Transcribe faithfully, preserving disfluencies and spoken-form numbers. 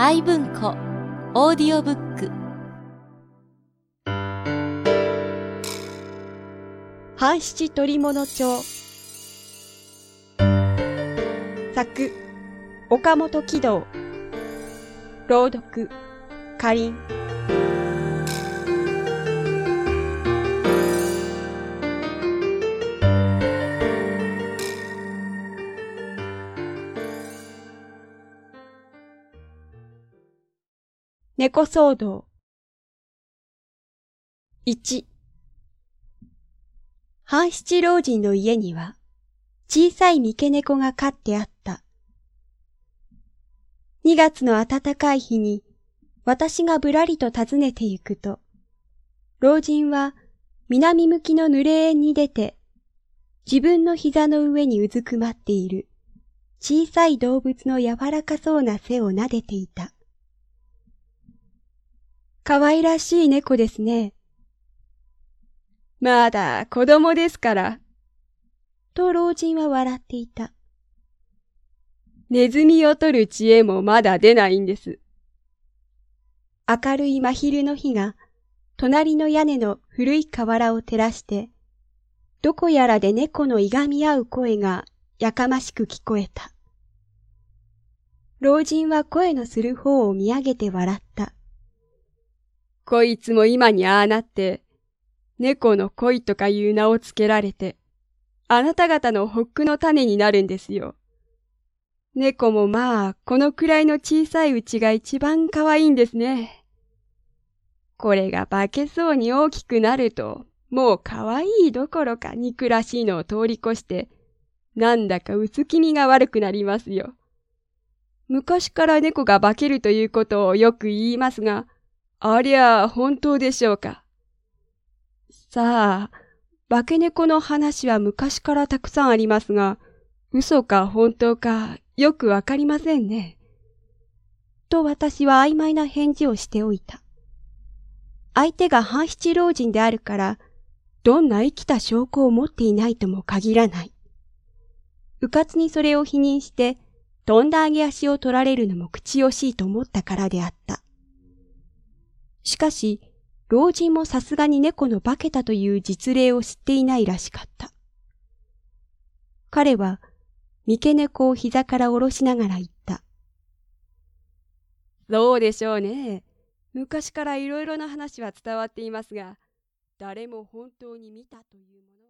愛文庫オーディオブック半七鳥物帳作岡本喜道朗読かりん猫騒動いち半七老人の家には小さい三毛猫が飼ってあった。にがつの暖かい日に私がぶらりと訪ねて行くと、老人は南向きの濡れ縁に出て、自分の膝の上にうずくまっている小さい動物の柔らかそうな背を撫でていた。かわいらしい猫ですね。まだ子供ですから。と老人は笑っていた。ネズミを取る知恵もまだ出ないんです。明るい真昼の日が隣の屋根の古い瓦を照らして、どこやらで猫のいがみ合う声がやかましく聞こえた。老人は声のする方を見上げて笑った。こいつも今にああなって、猫の恋とかいう名をつけられて、あなた方のほっくの種になるんですよ。猫もまあ、このくらいの小さいうちが一番可愛いんですね。これが化けそうに大きくなると、もう可愛いどころか憎らしいのを通り越して、なんだか薄気味が悪くなりますよ。昔から猫が化けるということをよく言いますが、ありゃあ本当でしょうか。さあ、化け猫の話は昔からたくさんありますが、嘘か本当かよくわかりませんね。と私は曖昧な返事をしておいた。相手が半七老人であるから、どんな生きた証拠を持っていないとも限らない。うかつにそれを否認して、とんだ揚げ足を取られるのも口惜しいと思ったからであった。しかし、老人もさすがに猫の化けたという実例を知っていないらしかった。彼は、三毛猫を膝から下ろしながら言った。そうでしょうね。昔からいろいろな話は伝わっていますが、誰も本当に見たというもの